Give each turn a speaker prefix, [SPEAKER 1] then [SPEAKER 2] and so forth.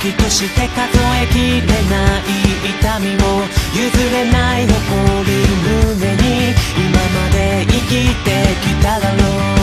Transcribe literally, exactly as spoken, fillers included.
[SPEAKER 1] きとして数えきれない痛みを譲れない誇り胸に今まで生きてきただろう。